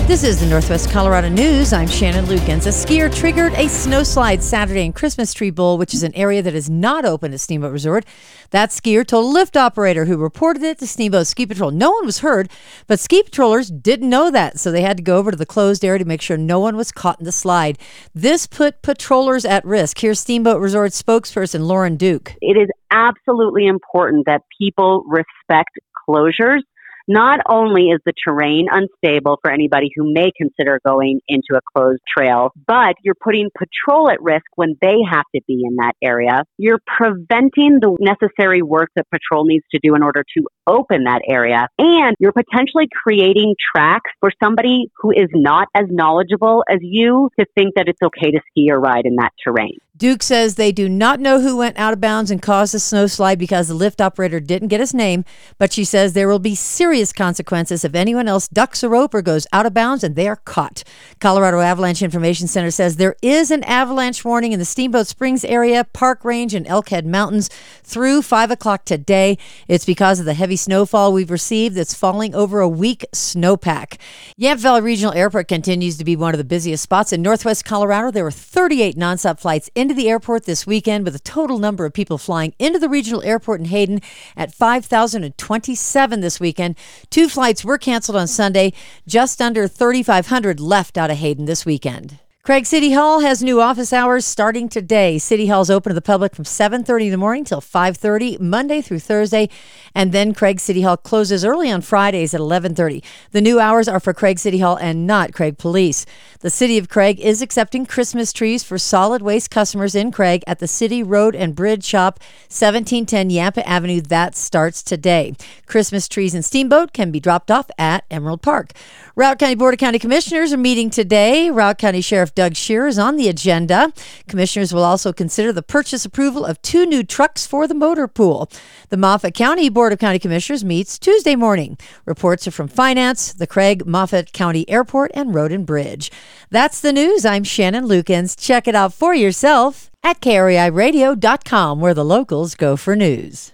This is the Northwest Colorado News. I'm Shannon Lukens. A skier triggered a snowslide Saturday in Christmas Tree Bowl, which is an area that is not open at Steamboat Resort. That skier told a lift operator who reported it to Steamboat Ski Patrol. No one was hurt, but ski patrollers didn't know that, so they had to go over to the closed area to make sure no one was caught in the slide. This put patrollers at risk. Here's Steamboat Resort spokesperson Lauren Duke. It is absolutely important that people respect closures. Not only is the terrain unstable for anybody who may consider going into a closed trail, but you're putting patrol at risk when they have to be in that area. You're preventing the necessary work that patrol needs to do in order to open that area. And you're potentially creating tracks for somebody who is not as knowledgeable as you to think that it's okay to ski or ride in that terrain. Duke says they do not know who went out of bounds and caused the snowslide because the lift operator didn't get his name, but she says there will be serious consequences if anyone else ducks a rope or goes out of bounds and they are caught. Colorado Avalanche Information Center says there is an avalanche warning in the Steamboat Springs area, Park Range, and Elkhead Mountains through 5 o'clock today. It's because of the heavy snowfall we've received that's falling over a weak snowpack. Yamp Valley Regional Airport continues to be one of the busiest spots in Northwest Colorado. There were 38 nonstop flights into the airport this weekend, with a total number of people flying into the regional airport in Hayden at 5,027 this weekend. 2 flights were canceled on Sunday. Just under 3,500 left out of Hayden this weekend. Craig City Hall has new office hours starting today. City Hall is open to the public from 7:30 in the morning till 5:30, Monday through Thursday. And then Craig City Hall closes early on Fridays at 11:30. The new hours are for Craig City Hall and not Craig Police. The City of Craig is accepting Christmas trees for solid waste customers in Craig at the City Road and Bridge Shop, 1710 Yampa Avenue. That starts today. Christmas trees in Steamboat can be dropped off at Emerald Park. Routt County Board of County Commissioners are meeting today. Routt County Sheriff Doug Shearer is on the agenda. Commissioners will also consider the purchase approval of 2 new trucks for the motor pool. The Moffat County Board of County Commissioners meets Tuesday morning. Reports are from Finance, the Craig Moffat County Airport, and Road and Bridge. That's the news. I'm Shannon Lukens. Check it out for yourself at KREIRadio.com, where the locals go for news.